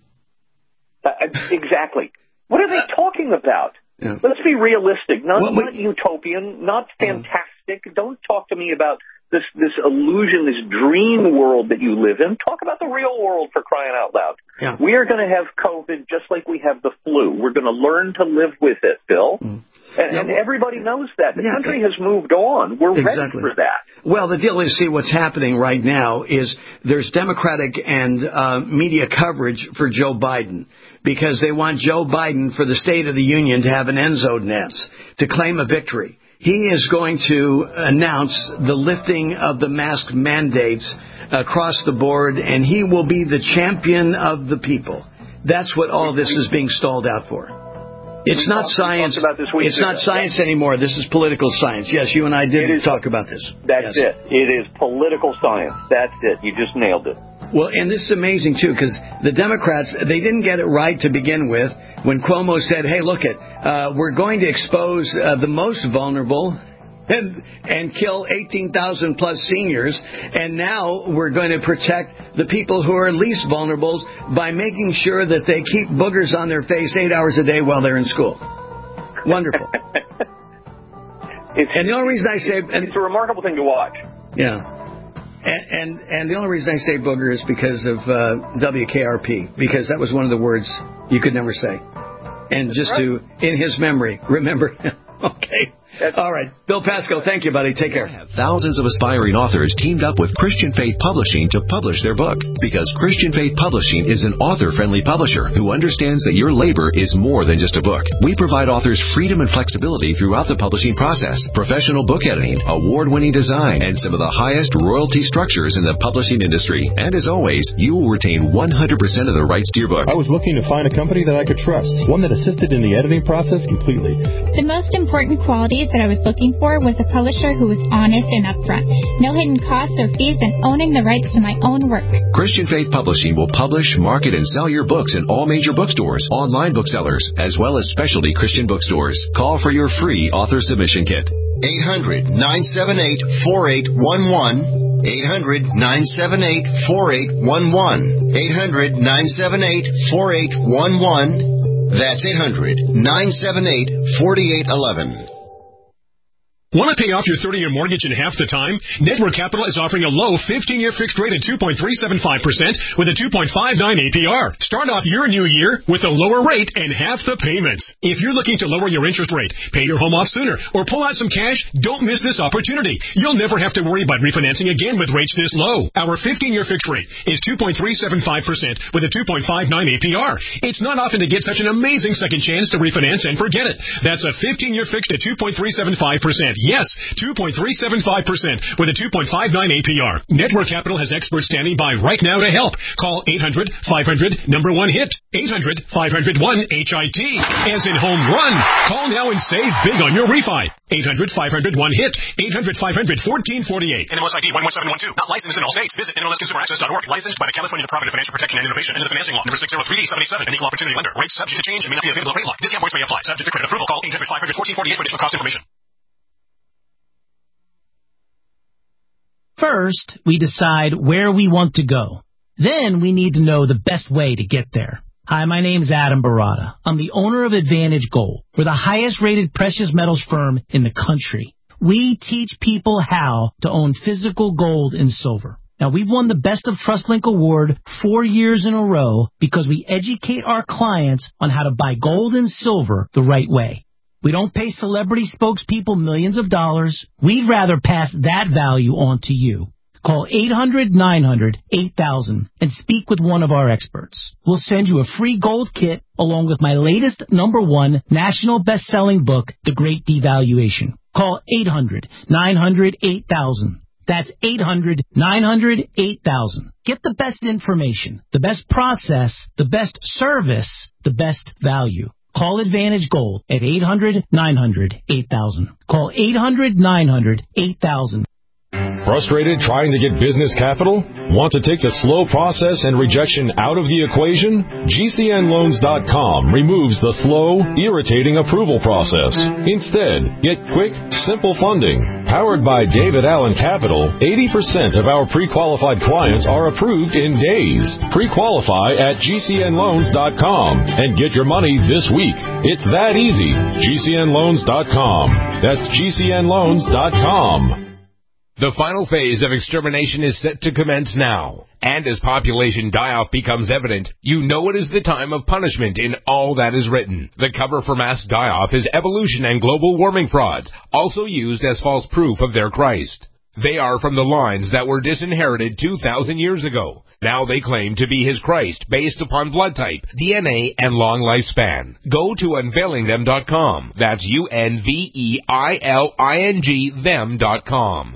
Exactly. What are they talking about? Yeah. Let's be realistic. Not utopian, not fantastic. Don't talk to me about this illusion, this dream world that you live in. Talk about the real world, for crying out loud. Yeah. We are going to have COVID just like we have the flu. We're going to learn to live with it, Bill. And everybody knows that. The country has moved on. We're ready for that. Well, the deal is, see, what's happening right now is there's Democratic and media coverage for Joe Biden because they want Joe Biden for the State of the Union to have an Enzo dance, to claim a victory. He is going to announce the lifting of the mask mandates across the board, and he will be the champion of the people. That's what all this is being stalled out for. It's not science. It's not science anymore. This is political science. Yes, you and I did talk about this. That's it. It is political science. That's it. You just nailed it. Well, and this is amazing, too, because the Democrats, they didn't get it right to begin with when Cuomo said, hey, look we're going to expose the most vulnerable and kill 18,000 plus seniors. And now we're going to protect the people who are least vulnerable by making sure that they keep boogers on their face 8 hours a day while they're in school. Wonderful. And the only reason I say... It's a remarkable thing to watch. Yeah. And the only reason I say booger is because of WKRP, because that was one of the words you could never say. And just to, in his memory, remember him. Okay. All right. Bill Pasco, thank you, buddy. Take care. Thousands of aspiring authors teamed up with Christian Faith Publishing to publish their book. Because Christian Faith Publishing is an author-friendly publisher who understands that your labor is more than just a book. We provide authors freedom and flexibility throughout the publishing process, professional book editing, award-winning design, and some of the highest royalty structures in the publishing industry. And as always, you will retain 100% of the rights to your book. I was looking to find a company that I could trust, one that assisted in the editing process completely. The most important qualities that I was looking for was a publisher who was honest and upfront, no hidden costs or fees, and owning the rights to my own work. Christian Faith Publishing will publish, market, and sell your books in all major bookstores, online booksellers, as well as specialty Christian bookstores. Call for your free author submission kit. 800-978-4811. 800-978-4811. 800-978-4811. That's 800-978-4811. Want to pay off your 30-year mortgage in half the time? Network Capital is offering a low 15-year fixed rate at 2.375% with a 2.59 APR. Start off your new year with a lower rate and half the payments. If you're looking to lower your interest rate, pay your home off sooner, or pull out some cash, don't miss this opportunity. You'll never have to worry about refinancing again with rates this low. Our 15-year fixed rate is 2.375% with a 2.59 APR. It's not often to get such an amazing second chance to refinance and forget it. That's a 15-year fixed at 2.375%. Yes, 2.375% with a 2.59 APR. Network Capital has experts standing by right now to help. Call 800-500-1-HIT. 800-500-1-HIT. As in home run. Call now and save big on your refi. 800-500-1-HIT. 800-500-1448. NMLS ID 11712. Not licensed in all states. Visit NMLSConsumerAccess.org. Licensed by the California Department of Financial Protection and Innovation under the Financing Law. Number 603D787. An equal opportunity lender. Rates subject to change and may not be available at rate lock. Discount points may apply. Subject to credit approval. Call 800-500-1448 for additional cost information. First, we decide where we want to go. Then we need to know the best way to get there. Hi, my name's Adam Barada. I'm the owner of Advantage Gold. We're the highest-rated precious metals firm in the country. We teach people how to own physical gold and silver. Now, we've won the Best of TrustLink Award 4 years in a row because we educate our clients on how to buy gold and silver the right way. We don't pay celebrity spokespeople millions of dollars. We'd rather pass that value on to you. Call 800-900-8000 and speak with one of our experts. We'll send you a free gold kit along with my latest #1 national best-selling book, The Great Devaluation. Call 800-900-8000. That's 800-900-8000. Get the best information, the best process, the best service, the best value. Call Advantage Gold at 800-900-8000. Call 800-900-8000. Frustrated trying to get business capital? Want to take the slow process and rejection out of the equation? GCNLoans.com removes the slow, irritating approval process. Instead, get quick, simple funding. Powered by David Allen Capital, 80% of our pre-qualified clients are approved in days. Pre-qualify at GCNLoans.com and get your money this week. It's that easy. GCNLoans.com. That's GCNLoans.com. The final phase of extermination is set to commence now. And as population die-off becomes evident, you know it is the time of punishment in all that is written. The cover for mass die-off is evolution and global warming frauds, also used as false proof of their Christ. They are from the lines that were disinherited 2,000 years ago. Now they claim to be his Christ based upon blood type, DNA, and long lifespan. Go to unveilingthem.com. That's UNVEILING them.com.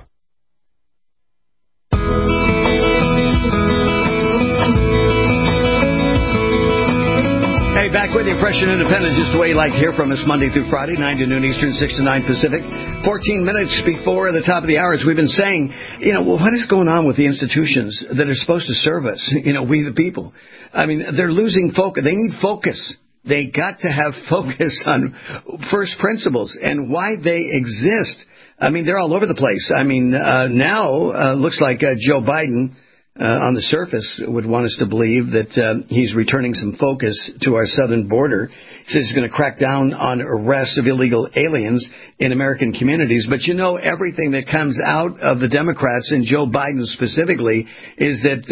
Hey, back with you, Fresh and Independent, just the way you like to hear from us Monday through Friday, 9 to noon Eastern, 6 to 9 Pacific. 14 minutes before the top of the hour, as we've been saying, what is going on with the institutions that are supposed to serve us, we the people? I mean, they're losing focus. They need focus. They got to have focus on first principles and why they exist. I mean, they're all over the place. I mean, now looks like Joe Biden, on the surface, would want us to believe that he's returning some focus to our southern border. He says he's going to crack down on arrests of illegal aliens in American communities. But everything that comes out of the Democrats, and Joe Biden specifically, is that,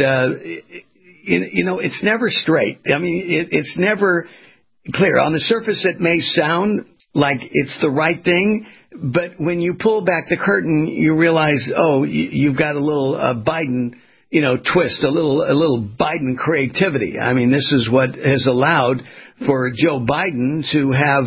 it's never straight. I mean, it's never clear. On the surface, it may sound like it's the right thing, but when you pull back the curtain, you realize, you've got a little Biden twist, a little Biden creativity. I mean, this is what has allowed for Joe Biden to have,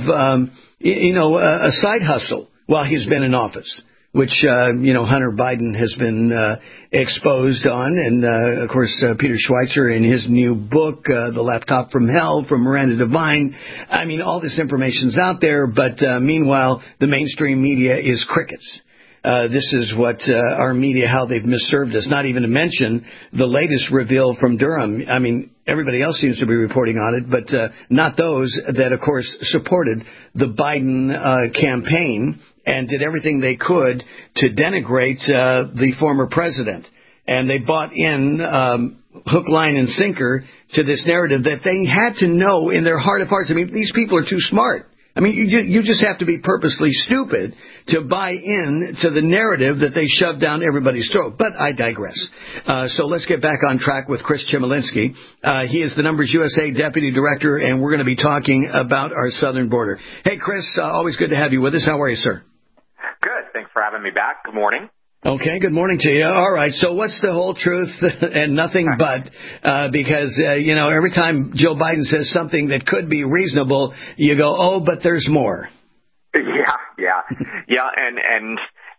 a side hustle while he's been in office, which, Hunter Biden has been exposed on. And, of course, Peter Schweitzer in his new book, The Laptop from Hell, from Miranda Devine. I mean, all this information's out there, but meanwhile, the mainstream media is crickets. This is what our media, how they've misserved us, not even to mention the latest reveal from Durham. I mean, everybody else seems to be reporting on it, but not those that, of course, supported the Biden campaign and did everything they could to denigrate the former president. And they bought in hook, line, and sinker to this narrative that they had to know in their heart of hearts. I mean, these people are too smart. I mean, you just have to be purposely stupid to buy in to the narrative that they shove down everybody's throat. But I digress. So let's get back on track with Chris Chmielewski. He is the Numbers USA Deputy Director, and we're going to be talking about our southern border. Hey, Chris, always good to have you with us. How are you, sir? Good. Thanks for having me back. Good morning. Okay, good morning to you. All right, so what's the whole truth and nothing but? Because, every time Joe Biden says something that could be reasonable, you go, but there's more. Yeah. And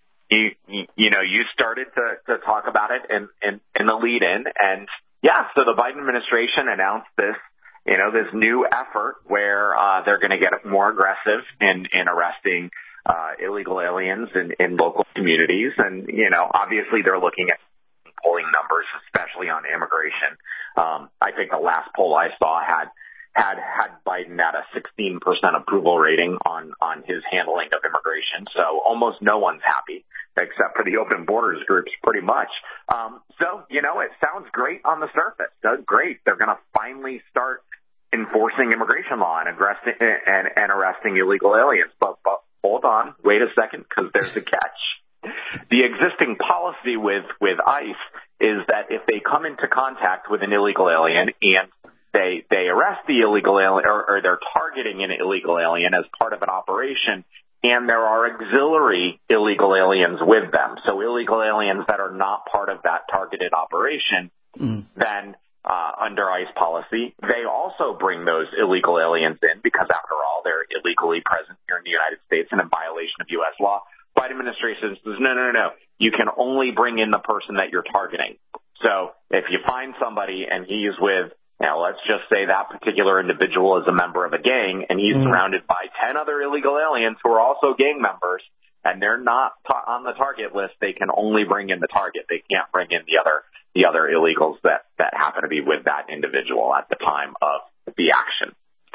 you started to talk about it in the lead-in. And, so the Biden administration announced this new effort where they're going to get more aggressive in arresting illegal aliens in local communities. And, obviously they're looking at polling numbers, especially on immigration. I think the last poll I saw had Biden at a 16% approval rating on his handling of immigration. So almost no one's happy except for the open borders groups pretty much. So, it sounds great on the surface. Does great. They're going to finally start enforcing immigration law and arresting illegal aliens. But hold on, wait a second, because there's a catch. The existing policy with ICE is that if they come into contact with an illegal alien and they arrest the illegal alien, or they're targeting an illegal alien as part of an operation, and there are auxiliary illegal aliens with them, so illegal aliens that are not part of that targeted operation, then under ICE policy, they also bring those illegal aliens in because, after all, they're illegally present here in the United States and in violation of U.S. law. Biden administration says, no. You can only bring in the person that you're targeting. So if you find somebody and he's with, let's just say that particular individual is a member of a gang and he's surrounded by 10 other illegal aliens who are also gang members, and they're not on the target list, they can only bring in the target. They can't bring in the other illegals that happen to be with that individual at the time of the action.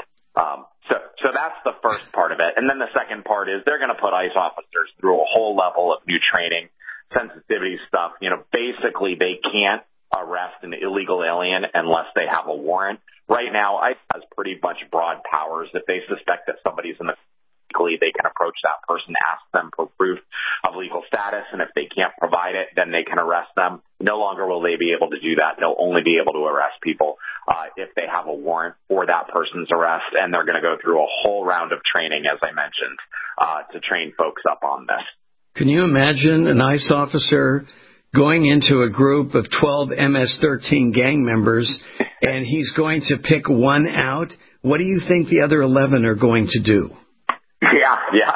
So that's the first part of it. And then the second part is they're going to put ICE officers through a whole level of new training, sensitivity stuff. Basically they can't arrest an illegal alien unless they have a warrant. Right now, ICE has pretty much broad powers. If they suspect that somebody's in the legally, they can approach that person, ask them for proof of legal status, and if they can't provide it, then they can arrest them. No longer will they be able to do that. They'll only be able to arrest people if they have a warrant for that person's arrest, and they're going to go through a whole round of training, as I mentioned, to train folks up on this. Can you imagine an ICE officer going into a group of 12 MS-13 gang members, and he's going to pick one out? What do you think the other 11 are going to do? Yeah.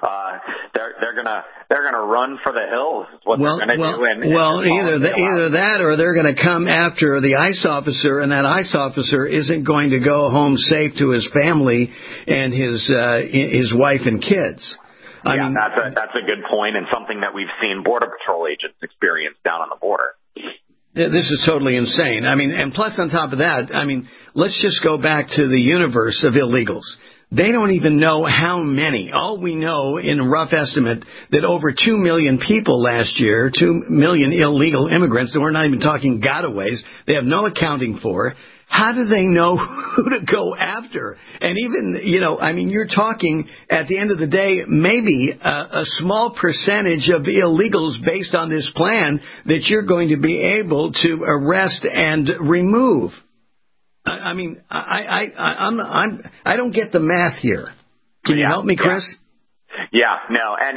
They're gonna run for the hills. Is what they're gonna do. Either that, or they're going to come after the ICE officer, and that ICE officer isn't going to go home safe to his family and his wife and kids. I mean, that's a good point, and something that we've seen Border Patrol agents experience down on the border. This is totally insane. I mean, and plus on top of that, let's just go back to the universe of illegals. They don't even know how many. All we know, in a rough estimate, that over 2 million people last year, 2 million illegal immigrants, and we're not even talking gotaways, they have no accounting for. How do they know who to go after? And even, you're talking, at the end of the day, maybe a small percentage of illegals based on this plan that you're going to be able to arrest and remove. I don't get the math here. Can you help me, Chris? Yeah, no, and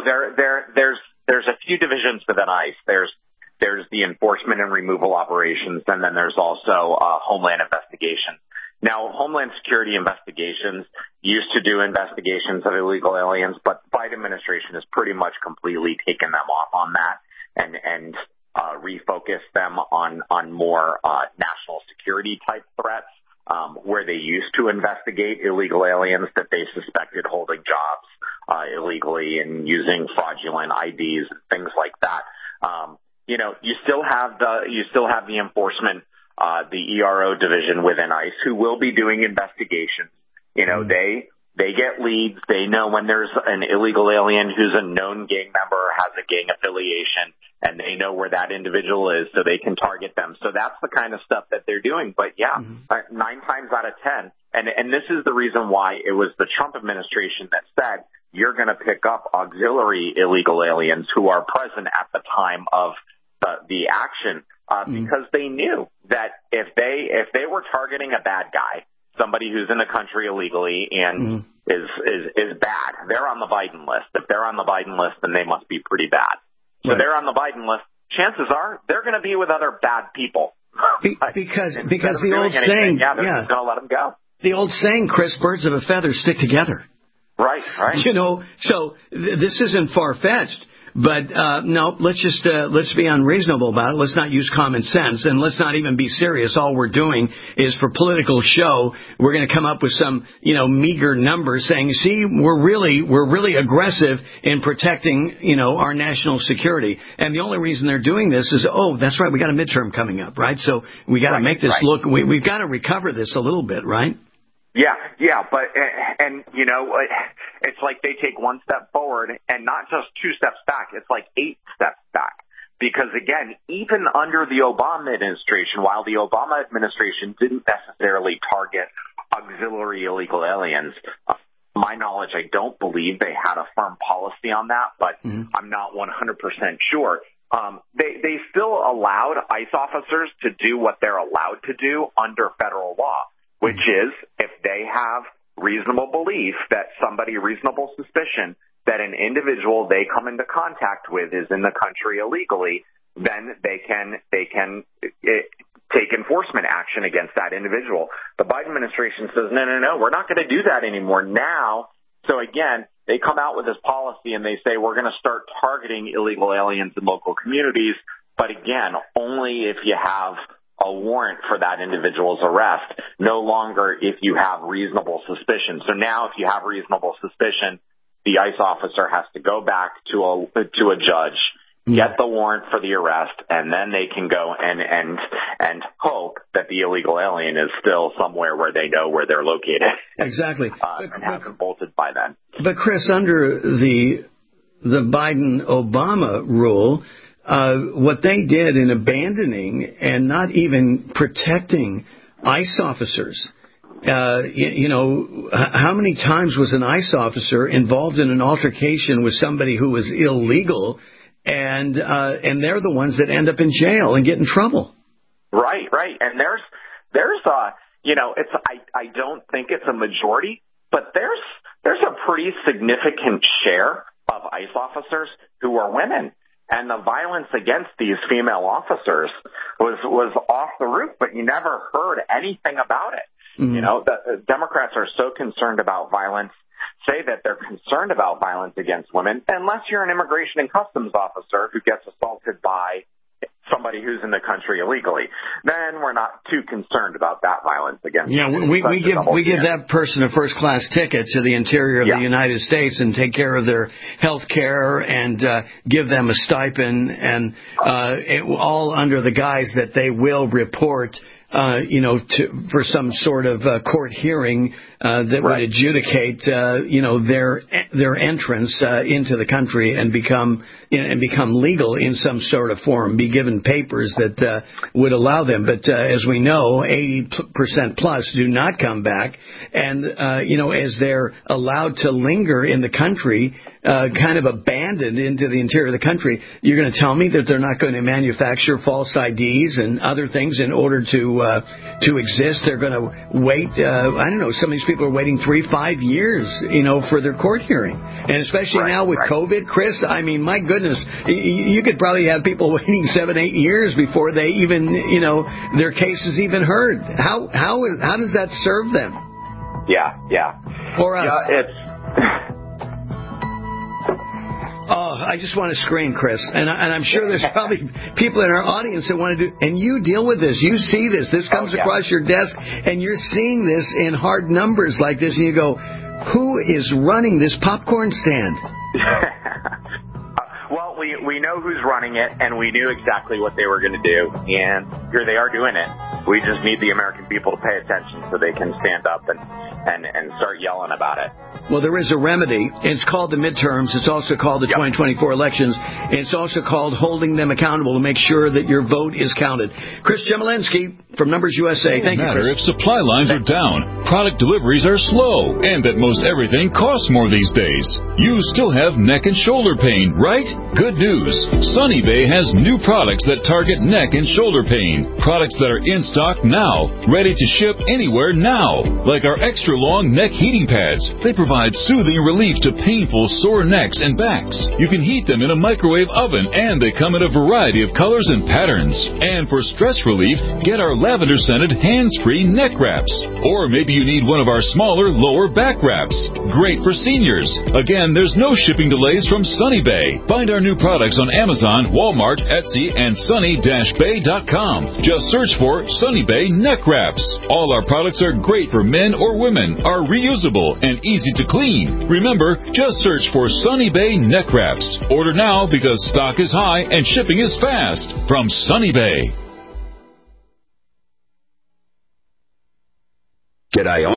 there's a few divisions within ICE. There's the enforcement and removal operations, and then there's also Homeland Investigations. Now, Homeland Security Investigations used to do investigations of illegal aliens, but the Biden administration has pretty much completely taken them off on that and refocus them on more national security type threats, where they used to investigate illegal aliens that they suspected holding jobs illegally and using fraudulent IDs and things like that. You still have the enforcement, the ERO division within ICE, who will be doing investigations. They get leads. They know when there's an illegal alien who's a known gang member or has a gang affiliation, and they know where that individual is, so they can target them. So that's the kind of stuff that they're doing. But 9 times out of 10, and this is the reason why it was the Trump administration that said you're going to pick up auxiliary illegal aliens who are present at the time of the action, because they knew that if they were targeting a bad guy, somebody who's in the country illegally and is bad, they're on the Biden list. If they're on the Biden list, then they must be pretty bad. So they're on the Biden list. Chances are they're going to be with other bad people. Because the old saying, they're just going to let them go. The old saying, Chris, birds of a feather stick together. Right. So this isn't far-fetched. But no, let's be unreasonable about it. Let's not use common sense, and let's not even be serious. All we're doing is, for political show, we're going to come up with some meager numbers saying, see, we're really aggressive in protecting our national security. And the only reason they're doing this is, that's right, we got a midterm coming up, right? So we got to make this look. We've got to recover this a little bit, right? Yeah, but it's like they take one step forward and not just 2 steps back. It's like 8 steps back. Because again, even under the Obama administration, while the Obama administration didn't necessarily target auxiliary illegal aliens. My knowledge, I don't believe they had a firm policy on that, but I'm not 100% sure. They still allowed ICE officers to do what they're allowed to do under federal law, which is if they have reasonable belief that reasonable suspicion that an individual they come into contact with is in the country illegally, then they can take enforcement action against that individual. The Biden administration says, no, we're not going to do that anymore now. So again, they come out with this policy and they say we're going to start targeting illegal aliens in local communities, but again, only if you have a warrant for that individual's arrest, no longer if you have reasonable suspicion. So now if you have reasonable suspicion, the ICE officer has to go back to a judge, get the warrant for the arrest, and then they can go and hope that the illegal alien is still somewhere where they know where they're located. Exactly. And hasn't bolted by then. But, Chris, under the Biden-Obama rule, what they did in abandoning and not even protecting ICE officers, how many times was an ICE officer involved in an altercation with somebody who was illegal, and they're the ones that end up in jail and get in trouble. Right. And there's I don't think it's a majority, but there's a pretty significant share of ICE officers who are women. And the violence against these female officers was off the roof, but you never heard anything about it. The Democrats are so concerned about violence, say that they're concerned about violence against women, unless you're an immigration and customs officer who gets assaulted by somebody who's in the country illegally. Then we're not too concerned about that violence against women. We give that person a first-class ticket to the interior of the United States and take care of their health care and give them a stipend, and all under the guise that they will report for some sort of court hearing that would adjudicate, their entrance into the country and become legal in some sort of form, be given papers that would allow them. But as we know, 80% plus do not come back, and as they're allowed to linger in the country, kind of abandoned into the interior of the country, you're going to tell me that they're not going to manufacture false IDs and other things in order to exist? They're going to wait. Some of these people are waiting 3-5 years, for their court hearing. And especially now with COVID, Chris, I mean, my goodness, you could probably have people waiting 7-8 years before they even, their case is even heard. How does that serve them? Yeah. Or us. Yeah, it's... Oh, I just want to scream, Chris. And I'm sure there's probably people in our audience that want to do, and you deal with this. You see this. This comes across your desk, and you're seeing this in hard numbers like this, and you go, who is running this popcorn stand? Well, we know who's running it, and we knew exactly what they were going to do, and here they are doing it. We just need the American people to pay attention so they can stand up and start yelling about it. Well, there is a remedy. It's called the midterms. It's also called the 2024 elections. And it's also called holding them accountable to make sure that your vote is counted. Chris Chemalinsky from Numbers USA. Thank you, Chris. If supply lines are down, product deliveries are slow, and that most everything costs more these days. You still have neck and shoulder pain, right? Good news. Sunny Bay has new products that target neck and shoulder pain. Products that are in stock now, ready to ship anywhere now. Like our extra long neck heating pads. They provide soothing relief to painful sore necks and backs. You can heat them in a microwave oven, and they come in a variety of colors and patterns. And for stress relief, get our lavender-scented hands-free neck wraps. Or maybe you need one of our smaller lower back wraps. Great for seniors. Again, there's no shipping delays from Sunny Bay. Find our new products on Amazon, Walmart, Etsy, and sunny-bay.com. Just search for Sunny Bay Neck Wraps. All our products are great for men or women, are reusable, and easy to clean. Remember, just search for Sunny Bay Neck Wraps. Order now because stock is high and shipping is fast from Sunny Bay. G'day.